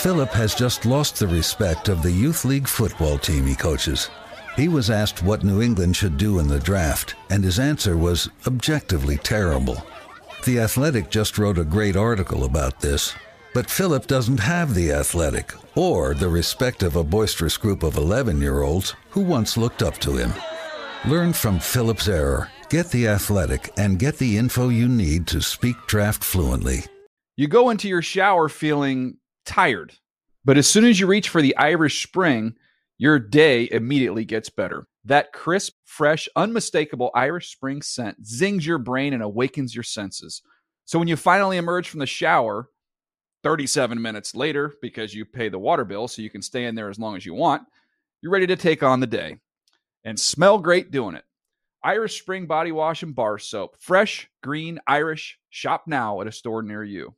Philip has just lost the respect of the youth league football team he coaches. He was asked what New England should do in the draft, and his answer was objectively terrible. The Athletic just wrote a great article about this, but Philip doesn't have the Athletic or the respect of a boisterous group of 11-year-olds who once looked up to him. Learn from Philip's error, get the Athletic, and get the info you need to speak draft fluently. You go into your shower feeling tired, but as soon as you reach for the Irish Spring, your day immediately gets better. That crisp, fresh, unmistakable Irish Spring scent zings your brain and awakens your senses. So when you finally emerge from the shower 37 minutes later, because you pay the water bill so you can stay in there as long as you want, you're ready to take on the day and smell great doing it. Irish Spring Body Wash and Bar Soap. Fresh, green, Irish. Shop now at a store near you.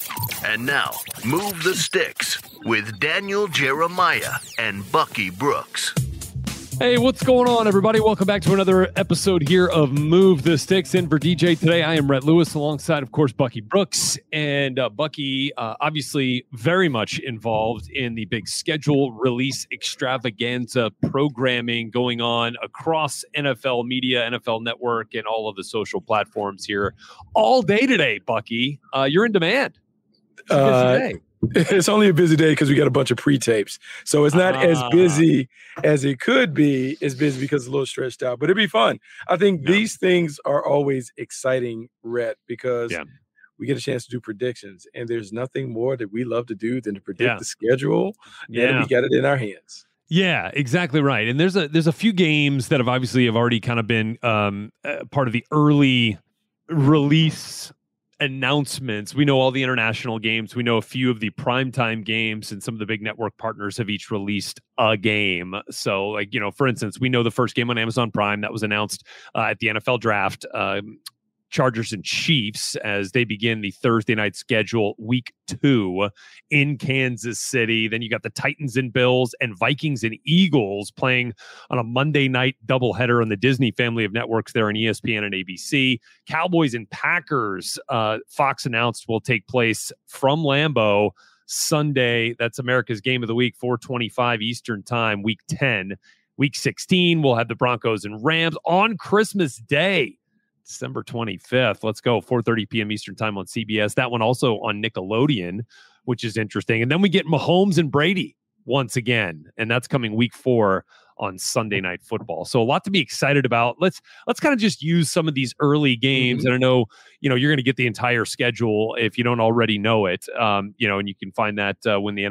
And now, Move the Sticks with Daniel Jeremiah and Bucky Brooks. Hey, what's going on, everybody? Welcome back to another episode here of Move the Sticks. In for DJ today, I am Rhett Lewis, alongside, of course, Bucky Brooks. And Bucky, obviously very much involved in the big schedule release extravaganza programming going on across NFL media, NFL Network, and all of the social platforms here all day today, Bucky. You're in demand. It's a busy day. It's only a busy day because we got a bunch of pre-tapes. So it's not as busy as it could be. It's busy because it's a little stretched out, but it'd be fun. I think these things are always exciting, Rhett, because we get a chance to do predictions. And there's nothing more that we love to do than to predict the schedule. And we got it in our hands. Yeah, exactly right. And there's a few games that have already kind of been part of the early release announcements. We know all the international games. We know a few of the primetime games, and some of the big network partners have each released a game. So, like, for instance, we know the first game on Amazon Prime that was announced at the NFL draft, Chargers and Chiefs, as they begin the Thursday night schedule, week 2 in Kansas City. Then you got the Titans and Bills and Vikings and Eagles playing on a Monday night doubleheader on the Disney family of networks there on ESPN and ABC. Cowboys and Packers, Fox announced, will take place from Lambeau Sunday. That's America's Game of the Week, 4:25 Eastern Time, week 10. Week 16, we'll have the Broncos and Rams on Christmas Day, December 25th. Let's go. 4:30 p.m. Eastern Time on CBS. That one also on Nickelodeon, which is interesting. And then we get Mahomes and Brady once again, and that's coming week 4 on Sunday Night Football. So a lot to be excited about. Let's kind of just use some of these early games. And I know, you're going to get the entire schedule if you don't already know it. And you can find that when the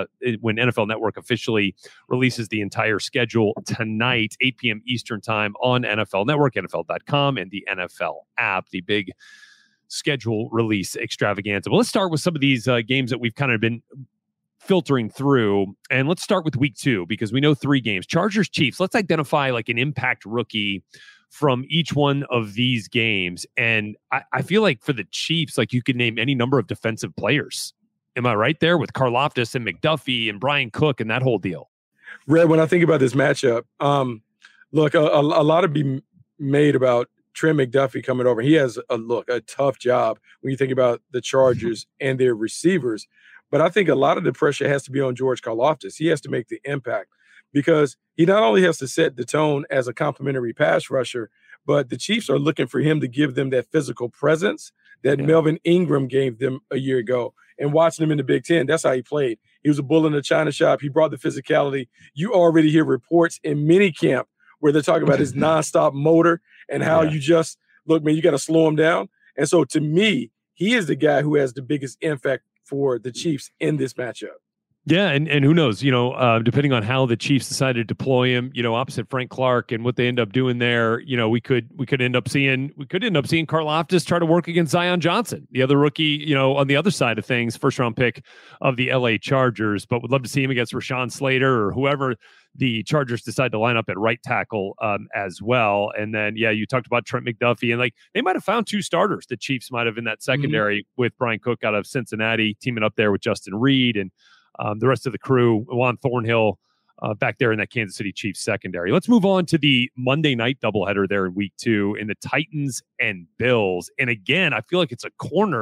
NFL Network officially releases the entire schedule tonight, 8 p.m. Eastern Time on NFL Network, NFL.com, and the NFL app, the big schedule release extravaganza. But let's start with some of these games that we've kind of been filtering through, and let's start with week 2 because we know 3 games. Chargers, Chiefs. Let's identify like an impact rookie from each one of these games. And I feel like for the Chiefs, like, you could name any number of defensive players. Am I right there with Karlaftis and McDuffie and Brian Cook and that whole deal? Red, when I think about this matchup, look, a lot to be made about Trent McDuffie coming over. He has a tough job when you think about the Chargers and their receivers. But I think a lot of the pressure has to be on George Karlaftis. He has to make the impact because he not only has to set the tone as a complimentary pass rusher, but the Chiefs are looking for him to give them that physical presence that Melvin Ingram gave them a year ago. And watching him in the Big Ten, that's how he played. He was a bull in the china shop. He brought the physicality. You already hear reports in minicamp where they're talking about his nonstop motor and how you just, look, man, you got to slow him down. And so to me, he is the guy who has the biggest impact for the Chiefs in this matchup. Yeah, and who knows, depending on how the Chiefs decide to deploy him, opposite Frank Clark and what they end up doing there, we could end up seeing Karlaftis try to work against Zion Johnson, the other rookie, on the other side of things, first round pick of the LA Chargers, but would love to see him against Rashawn Slater or whoever the Chargers decide to line up at right tackle as well. And then, you talked about Trent McDuffie, and they might have found 2 starters. The Chiefs might have in that secondary with Brian Cook out of Cincinnati, teaming up there with Justin Reed and the rest of the crew, Juan Thornhill back there in that Kansas City Chiefs secondary. Let's move on to the Monday night doubleheader there in week 2 in the Titans and Bills. And again, I feel like it's a corner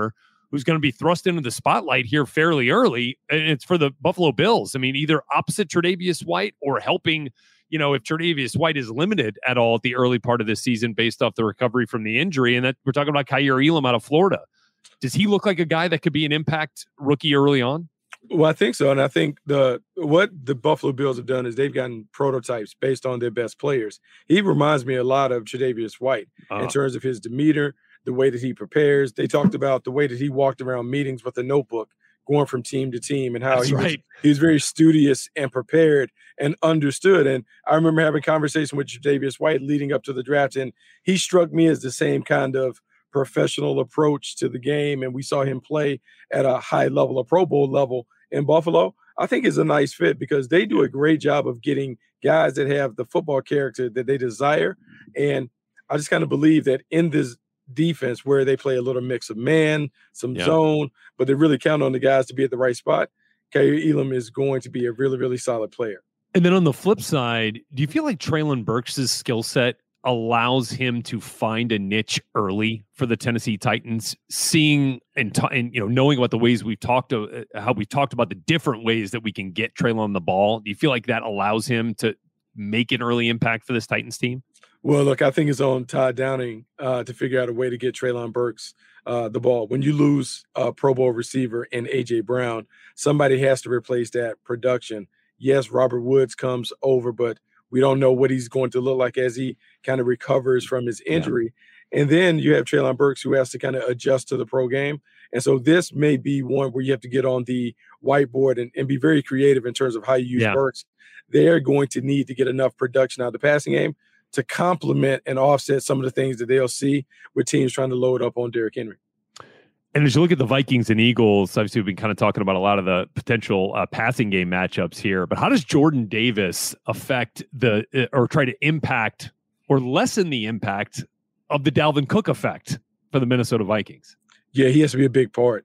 who's going to be thrust into the spotlight here fairly early, and it's for the Buffalo Bills. I mean, either opposite Tre'Davious White or helping, if Tre'Davious White is limited at all at the early part of this season based off the recovery from the injury. And that we're talking about Kaiir Elam out of Florida. Does he look like a guy that could be an impact rookie early on? Well, I think so. And I think what the Buffalo Bills have done is they've gotten prototypes based on their best players. He reminds me a lot of Tre'Davious White in terms of his demeanor, the way that he prepares. They talked about the way that he walked around meetings with a notebook, going from team to team, and how he was very studious and prepared and understood. And I remember having a conversation with Tre'Davious White leading up to the draft, and he struck me as the same kind of professional approach to the game. And we saw him play at a high level, a Pro Bowl level in Buffalo. I think is a nice fit because they do a great job of getting guys that have the football character that they desire. And I just kind of believe that in this defense where they play a little mix of man, some zone, but they really count on the guys to be at the right spot, Kaiir Elam is going to be a really, really solid player. And then on the flip side, do you feel like Treylon Burks' skill set allows him to find a niche early for the Tennessee Titans, seeing and knowing about the ways we've talked how we talked about the different ways that we can get Treylon the ball? Do you feel like that allows him to make an early impact for this Titans team? Well, look, I think it's on Todd Downing to figure out a way to get Treylon Burks the ball. When you lose a Pro Bowl receiver in A.J. Brown, somebody has to replace that production. Yes, Robert Woods comes over, but we don't know what he's going to look like as he kind of recovers from his injury. Yeah. And then you have Treylon Burks who has to kind of adjust to the pro game. And so this may be one where you have to get on the whiteboard and be very creative in terms of how you use Burks. They're going to need to get enough production out of the passing game to complement and offset some of the things that they'll see with teams trying to load up on Derrick Henry. And as you look at the Vikings and Eagles, obviously we've been kind of talking about a lot of the potential passing game matchups here, but how does Jordan Davis affect or try to impact or lessen the impact of the Dalvin Cook effect for the Minnesota Vikings? Yeah, he has to be a big part.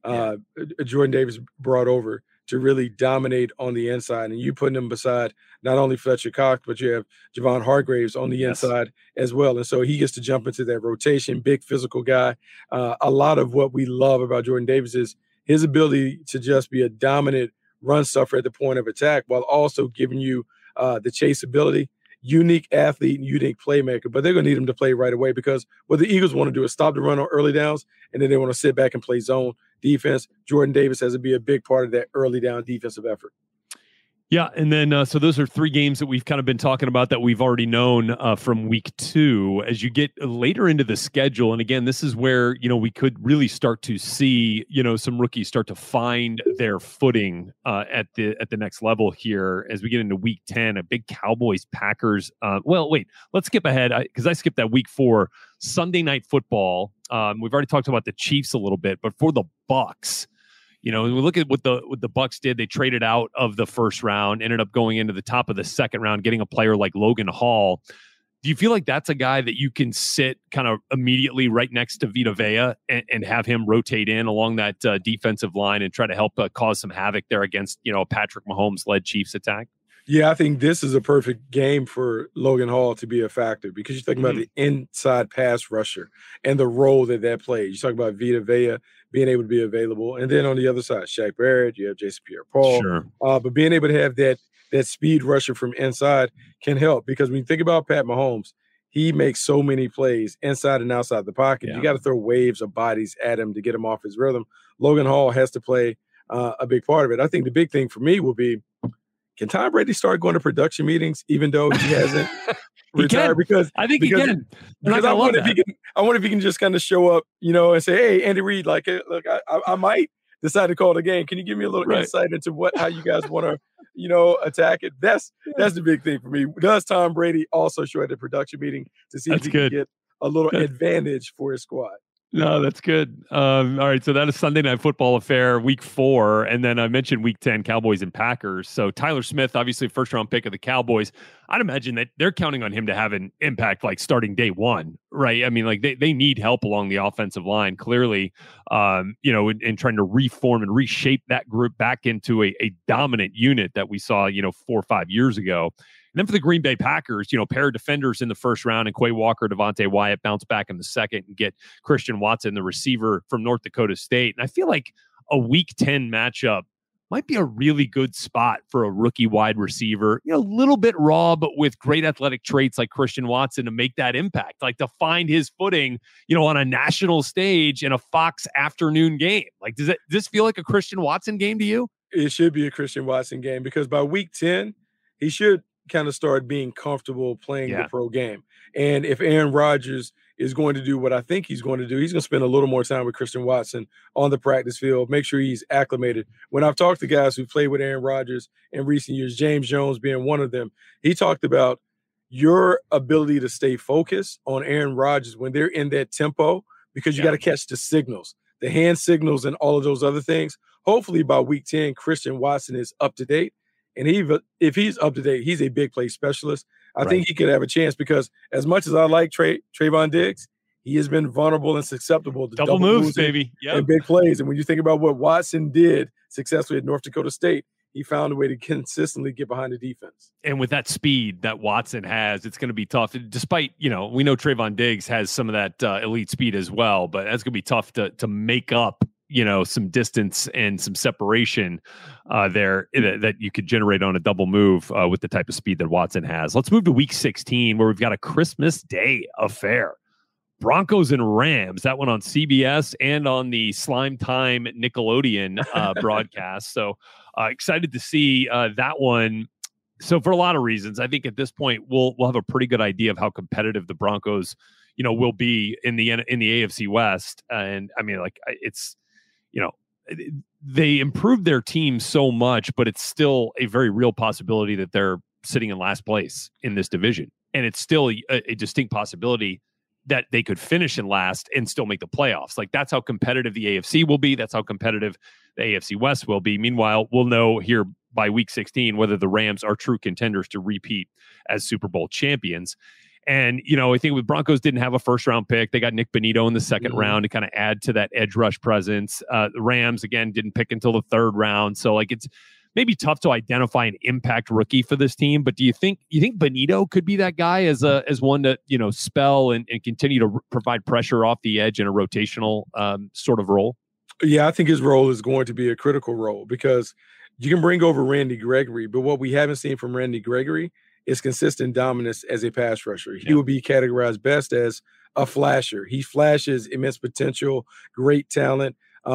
Jordan Davis brought over to really dominate on the inside, and you putting him beside not only Fletcher Cox, but you have Javon Hargraves on the inside as well. And so he gets to jump into that rotation, big physical guy. A lot of what we love about Jordan Davis is his ability to just be a dominant run stuffer at the point of attack while also giving you the chase ability. Unique athlete and unique playmaker, but they're going to need him to play right away because what the Eagles want to do is stop the run on early downs, and then they want to sit back and play zone defense. Jordan Davis has to be a big part of that early down defensive effort. Yeah, and then so those are three games that we've kind of been talking about that we've already known from week 2. As you get later into the schedule, and again, this is where we could really start to see some rookies start to find their footing at the next level here as we get into week 10. A big Cowboys Packers. Let's skip ahead because I skipped that week 4 Sunday Night Football. We've already talked about the Chiefs a little bit, but for the Bucs. We look at what the Bucs did. They traded out of the first round, ended up going into the top of the second round, getting a player like Logan Hall. Do you feel like that's a guy that you can sit kind of immediately right next to Vita Vea and have him rotate in along that defensive line and try to help cause some havoc there against, a Patrick Mahomes-led Chiefs attack? Yeah, I think this is a perfect game for Logan Hall to be a factor because you're talking about the inside pass rusher and the role that plays. You talk about Vita Vea being able to be available. And then on the other side, Shaq Barrett, you have Jason Pierre-Paul. Sure. But being able to have that speed rusher from inside can help because when you think about Pat Mahomes, he makes so many plays inside and outside the pocket. Yeah. You got to throw waves of bodies at him to get him off his rhythm. Logan Hall has to play a big part of it. I think the big thing for me will be, can Tom Brady start going to production meetings even though he hasn't retired? Because I think he can. Because I wonder if he can just kind of show up, and say, "Hey, Andy Reid, look, I might decide to call the game. Can you give me a little insight into how you guys want to, attack it?" That's the big thing for me. Does Tom Brady also show at the production meeting to see if he can get a little advantage for his squad? No, that's good. All right, so that is Sunday Night Football affair, week 4. And then I mentioned week 10, Cowboys and Packers. So Tyler Smith, obviously first-round pick of the Cowboys. I'd imagine that they're counting on him to have an impact like starting day 1, right? I mean, like they need help along the offensive line, clearly, in trying to reform and reshape that group back into a dominant unit that we saw, 4 or 5 years ago. then for the Green Bay Packers, pair of defenders in the first round and Quay Walker, Devontae Wyatt bounce back in the second and get Christian Watson, the receiver from North Dakota State. And I feel like a Week 10 matchup might be a really good spot for a rookie wide receiver, a little bit raw, but with great athletic traits like Christian Watson to make that impact, like to find his footing, on a national stage in a Fox afternoon game. Like, does this feel like a Christian Watson game to you? It should be a Christian Watson game because by week 10, he should kind of start being comfortable playing the pro game. And if Aaron Rodgers is going to do what I think he's going to do, he's going to spend a little more time with Christian Watson on the practice field, make sure he's acclimated. When I've talked to guys who played with Aaron Rodgers in recent years, James Jones being one of them, he talked about your ability to stay focused on Aaron Rodgers when they're in that tempo, because you got to catch the signals, the hand signals and all of those other things. Hopefully by week 10, Christian Watson is up to date. And if he's up to date, he's a big play specialist. I think he could have a chance because as much as I like Trayvon Diggs, he has been vulnerable and susceptible to double moves, baby, and big plays. And when you think about what Watson did successfully at North Dakota State, he found a way to consistently get behind the defense. And with that speed that Watson has, it's going to be tough. Despite, we know Trayvon Diggs has some of that elite speed as well, but that's going to be tough to make up some distance and some separation there that you could generate on a double move with the type of speed that Watson has. Let's move to week 16 where we've got a Christmas Day affair. Broncos and Rams, that one on CBS and on the Slime Time Nickelodeon broadcast. So excited to see that one. So for a lot of reasons, I think at this point we'll have a pretty good idea of how competitive the Broncos, will be in the AFC West. And I mean, it's, they improved their team so much, but it's still a very real possibility that they're sitting in last place in this division. And it's still a distinct possibility that they could finish in last and still make the playoffs. Like, that's how competitive the AFC will be. That's how competitive the AFC West will be. Meanwhile, we'll know here by week 16 whether the Rams are true contenders to repeat as Super Bowl champions. And, I think with Broncos didn't have a first round pick. They got Nick Bonito in the second round to kind of add to that edge rush presence. The Rams, again, didn't pick until the third round. So it's maybe tough to identify an impact rookie for this team. But do you think Bonito could be that guy as one to, spell and continue to provide pressure off the edge in a rotational sort of role? Yeah, I think his role is going to be a critical role because you can bring over Randy Gregory, but what we haven't seen from Randy Gregory is consistent dominance as a pass rusher. He would be categorized best as a flasher. He flashes immense potential, great talent.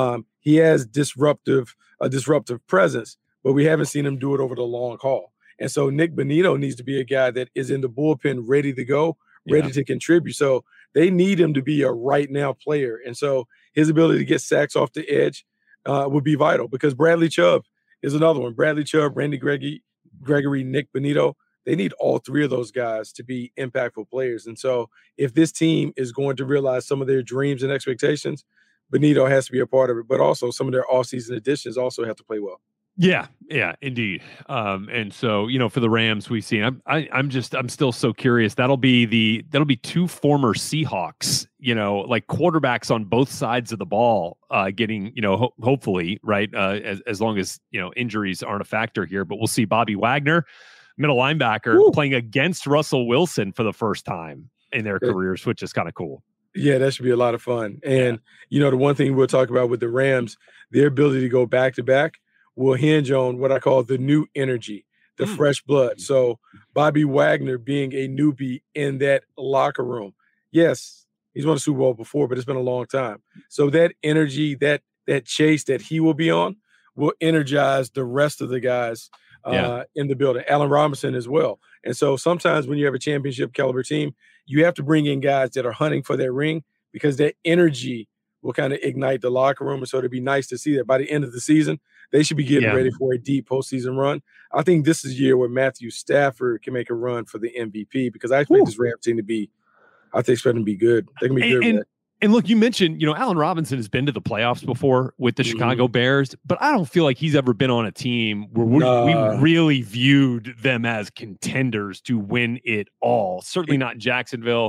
He has disruptive presence, but we haven't seen him do it over the long haul. And so Nick Bonito needs to be a guy that is in the bullpen, ready to go, ready to contribute. So they need him to be a right now player. And so his ability to get sacks off the edge would be vital because Bradley Chubb is another one. Bradley Chubb, Randy Gregory, Nick Bonito. They need all three of those guys to be impactful players. And so if this team is going to realize some of their dreams and expectations, Bonito has to be a part of it, but also some of their offseason additions also have to play well. Yeah, indeed. And so, for the Rams, we've seen, I'm still so curious. That'll be two former Seahawks, like quarterbacks on both sides of the ball, getting, hopefully, right. As long as, injuries aren't a factor here, but we'll see Bobby Wagner, middle linebacker, playing against Russell Wilson for the first time in their careers, which is kind of cool. Yeah, that should be a lot of fun. And, the one thing we'll talk about with the Rams, their ability to go back-to-back will hinge on what I call the new energy, the fresh blood. So Bobby Wagner being a newbie in that locker room. Yes, he's won a Super Bowl before, but it's been a long time. So that energy, that chase that he will be on will energize the rest of the guys in the building. Allen Robinson as well. And so sometimes when you have a championship caliber team, you have to bring in guys that are hunting for that ring because that energy will kind of ignite the locker room. And so it'd be nice to see that by the end of the season, they should be getting ready for a deep postseason run. I think this is a year where Matthew Stafford can make a run for the MVP because I expect this Rams team to be, expect them to be good. They can be good. And look, you mentioned, Allen Robinson has been to the playoffs before with the Chicago Bears, but I don't feel like he's ever been on a team where we really viewed them as contenders to win it all. Certainly not Jacksonville,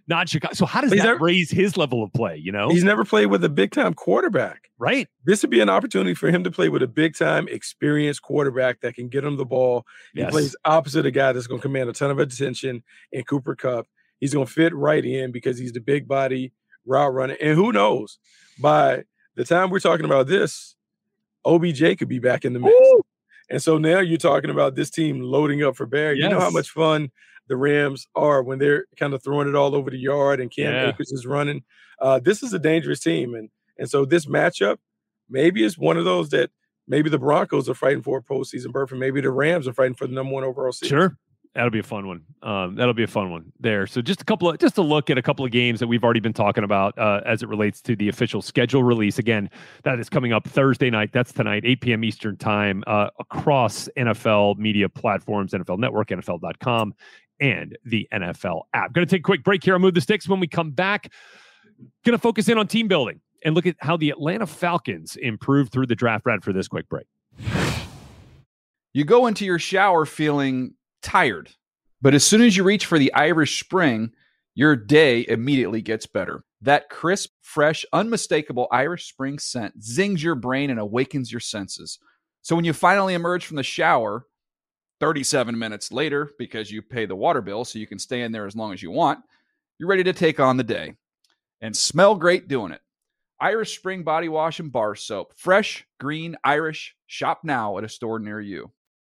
not Chicago. So how does He's that never- raise his level of play? You know, He's never played with a big-time quarterback. right? This would be an opportunity for him to play with a big-time, experienced quarterback that can get him the ball. He Yes. plays opposite a guy that's going to command a ton of attention in Cooper Kupp. He's going to fit right in because he's the big body route runner. And who knows, by the time we're talking about this, OBJ could be back in the mix. Woo! And so now you're talking about this team loading up for Bear. You know how Yes. much fun the Rams are when they're kind of throwing it all over the yard and Cam Yeah. Akers is running. This is a dangerous team. And so this matchup maybe is one of those that maybe the Broncos are fighting for a postseason berth, and maybe the Rams are fighting for the number one overall seed. Sure. That'll be a fun one. That'll be a fun one there. So just a look at a couple of games that we've already been talking about as it relates to the official schedule release. Again, that is coming up Thursday night. That's tonight, 8 p.m. Eastern time, across NFL media platforms, NFL Network, NFL.com, and the NFL app. Going to take a quick break here. I'll move the sticks. When we come back, going to focus in on team building and look at how the Atlanta Falcons improved through the draft. Brad, for this quick break. You go into your shower feeling tired, but as soon as you reach for the Irish Spring, your day immediately gets better. That crisp, fresh, unmistakable Irish Spring scent zings your brain and awakens your senses. So when you finally emerge from the shower 37 minutes later, because you pay the water bill so you can stay in there as long as you want, you're ready to take on the day and smell great doing it. Irish Spring Body Wash and Bar Soap. Fresh, green, Irish. Shop now at a store near you.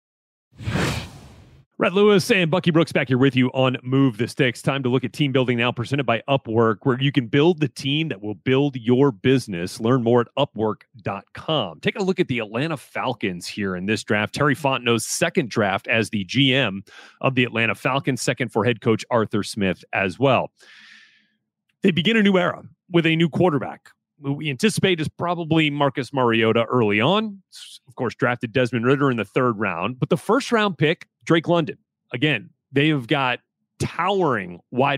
Brett Lewis and Bucky Brooks back here with you on Move the Sticks. Time to look at team building now, presented by Upwork, where you can build the team that will build your business. Learn more at Upwork.com. Take a look at the Atlanta Falcons here in this draft. Terry Fontenot's second draft as the GM of the Atlanta Falcons, second for head coach Arthur Smith as well. They begin a new era with a new quarterback, who we anticipate is probably Marcus Mariota early on. Of course, drafted Desmond Ridder in the third round, but the first round pick, Drake London. Again, they have got towering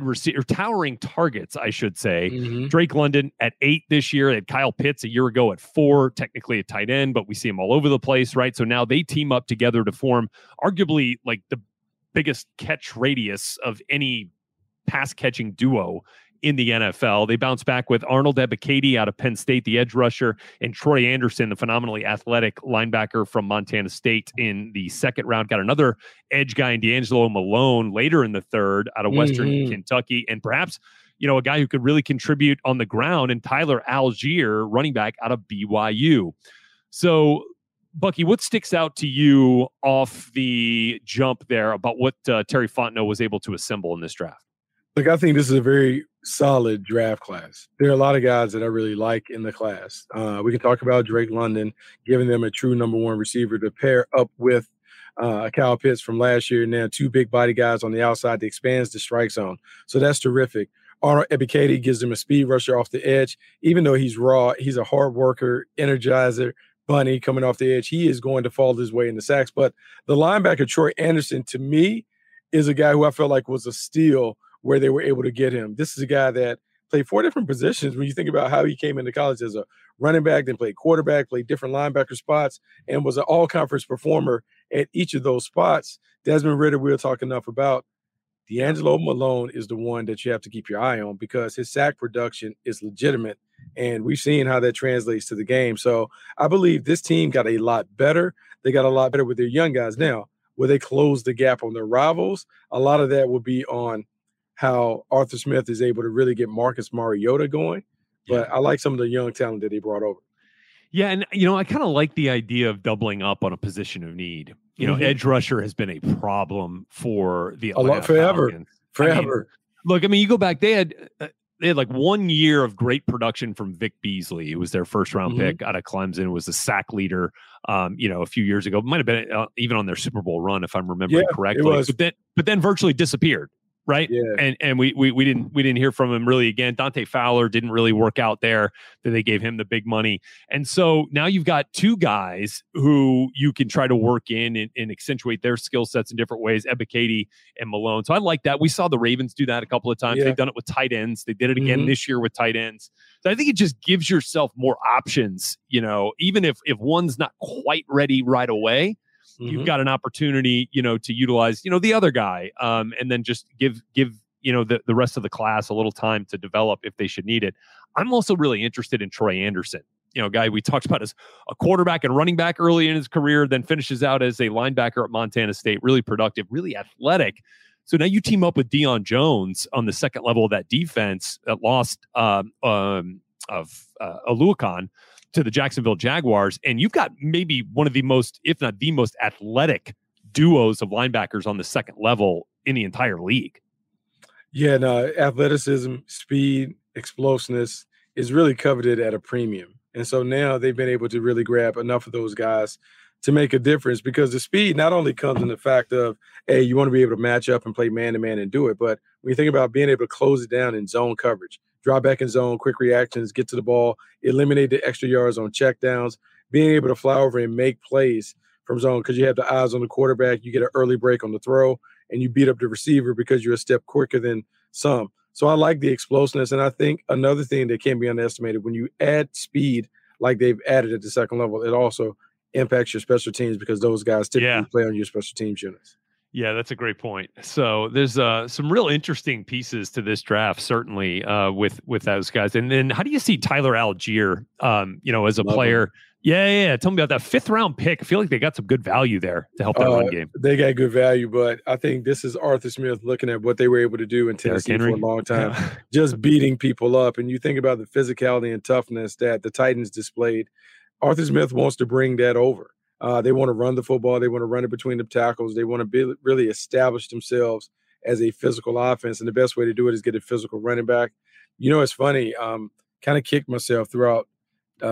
targets, I should say. Mhm. Drake London at 8 this year. They had Kyle Pitts a year ago at 4, technically a tight end, but we see him all over the place, right? So now they team up together to form arguably like the biggest catch radius of any pass catching duo in the NFL. They bounce back with Arnold Ebiketie out of Penn State, the edge rusher, and Troy Anderson, the phenomenally athletic linebacker from Montana State, in the second round. Got another edge guy in D'Angelo Malone later in the third out of Western Kentucky, and perhaps, you know, a guy who could really contribute on the ground, and Tyler Algier, running back out of BYU. So, Bucky, what sticks out to you off the jump there about what Terry Fontenot was able to assemble in this draft? Look, I think this is a very solid draft class. There are a lot of guys that I really like in the class. We can talk about Drake London, giving them a true number one receiver to pair up with Kyle Pitts from last year. Now, 2 big body guys on the outside that expands the strike zone. So that's terrific. Arnold Ebiketie gives them a speed rusher off the edge. Even though he's raw, he's a hard worker, energizer, bunny coming off the edge. He is going to fall his way in the sacks. But the linebacker, Troy Anderson, to me, is a guy who I felt like was a steal where they were able to get him. This is a guy that played 4 different positions when you think about how he came into college as a running back, then played quarterback, played different linebacker spots, and was an all-conference performer at each of those spots. Desmond Ridder, we'll talk enough about. D'Angelo Malone is the one that you have to keep your eye on because his sack production is legitimate, and we've seen how that translates to the game. So I believe this team got a lot better. They got a lot better with their young guys. Now, will they close the gap on their rivals? A lot of that will be on how Arthur Smith is able to really get Marcus Mariota going. But I like some of the young talent that he brought over. Yeah, and, you know, I kind of like the idea of doubling up on a position of need. You know, edge rusher has been a problem for the Atlanta Falcons. Forever. I mean, you go back, they had like 1 year of great production from Vic Beasley. It was their first round pick out of Clemson. Was the sack leader, you know, a few years ago. Might have been even on their Super Bowl run, if I'm remembering correctly. It was. But then virtually disappeared. Right. Yeah. And we didn't hear from him really again. Dante Fowler didn't really work out there. That they gave him the big money. And so now you've got 2 guys who you can try to work in and accentuate their skill sets in different ways, Ebiketie and Malone. So I like that. We saw the Ravens do that a couple of times. Yeah. They've done it with tight ends. They did it again this year with tight ends. So I think it just gives yourself more options, you know, even if one's not quite ready right away. You've got an opportunity, you know, to utilize, you know, the other guy, and then just give the rest of the class a little time to develop if they should need it. I'm also really interested in Troy Anderson, guy we talked about as a quarterback and running back early in his career, then finishes out as a linebacker at Montana State, really productive, really athletic. So now you team up with Deion Jones on the second level of that defense that lost Oluokun to the Jacksonville Jaguars, and you've got maybe one of the most, if not the most athletic duos of linebackers on the second level in the entire league. Yeah, no, athleticism, speed, explosiveness is really coveted at a premium. And so now they've been able to really grab enough of those guys to make a difference, because the speed not only comes in the fact of, hey, you want to be able to match up and play man-to-man and do it, but when you think about being able to close it down in zone coverage, drop back in zone, quick reactions, get to the ball, eliminate the extra yards on checkdowns, being able to fly over and make plays from zone because you have the eyes on the quarterback, you get an early break on the throw, and you beat up the receiver because you're a step quicker than some. So I like the explosiveness, and I think another thing that can't be underestimated, when you add speed like they've added at the second level, it also impacts your special teams because those guys typically play on your special teams units. Yeah, that's a great point. So there's some real interesting pieces to this draft, certainly with those guys. And then how do you see Tyler Algier, as a player? Him. Yeah. Tell me about that 5th round pick. I feel like they got some good value there to help that run game. They got good value, but I think this is Arthur Smith looking at what they were able to do in Tennessee for a long time, just beating people up. And you think about the physicality and toughness that the Titans displayed. Arthur Smith wants to bring that over. They want to run the football. They want to run it between the tackles. They want to really establish themselves as a physical offense. And the best way to do it is get a physical running back. It's funny. Kind of kicked myself throughout we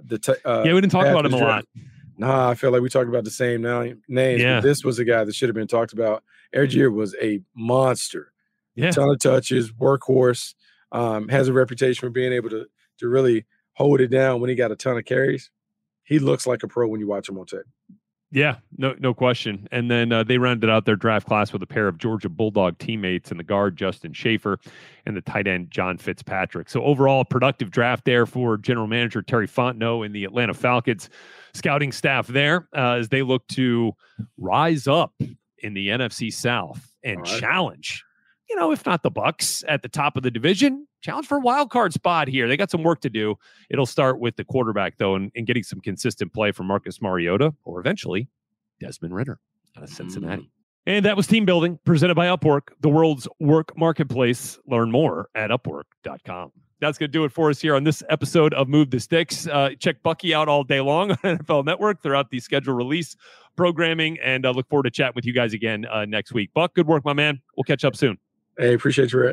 didn't talk about him a lot. Nah, I feel like we talked about the same names. Yeah. But this was a guy that should have been talked about. Algier was a monster. Yeah. Ton of touches, workhorse, has a reputation for being able to really hold it down when he got a ton of carries. He looks like a pro when you watch him on tape. Yeah, no question. And then they rounded out their draft class with a pair of Georgia Bulldog teammates in the guard, Justin Schaefer, and the tight end, John Fitzpatrick. So overall, productive draft there for general manager Terry Fontenot and the Atlanta Falcons scouting staff there as they look to rise up in the NFC South and challenge, if not the Bucs at the top of the division, challenge for a wild card spot here. They got some work to do. It'll start with the quarterback, though, and getting some consistent play from Marcus Mariota or eventually Desmond Ridder out of Cincinnati. And that was Team Building, presented by Upwork, the world's work marketplace. Learn more at Upwork.com. That's going to do it for us here on this episode of Move the Sticks. Check Bucky out all day long on NFL Network throughout the schedule release programming, and look forward to chatting with you guys again next week. Buck, good work, my man. We'll catch up soon. Hey, appreciate you, Rhett.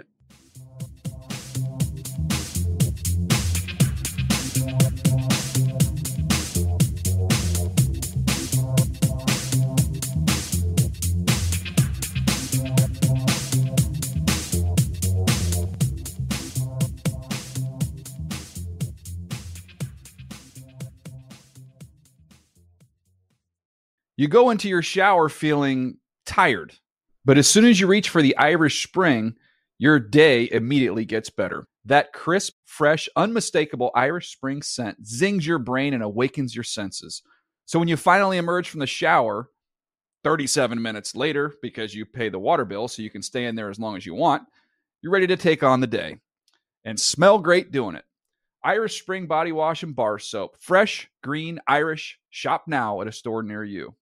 You go into your shower feeling tired, but as soon as you reach for the Irish Spring, your day immediately gets better. That crisp, fresh, unmistakable Irish Spring scent zings your brain and awakens your senses. So when you finally emerge from the shower, 37 minutes later, because you pay the water bill so you can stay in there as long as you want, you're ready to take on the day and smell great doing it. Irish Spring Body Wash and Bar Soap. Fresh, green, Irish. Shop now at a store near you.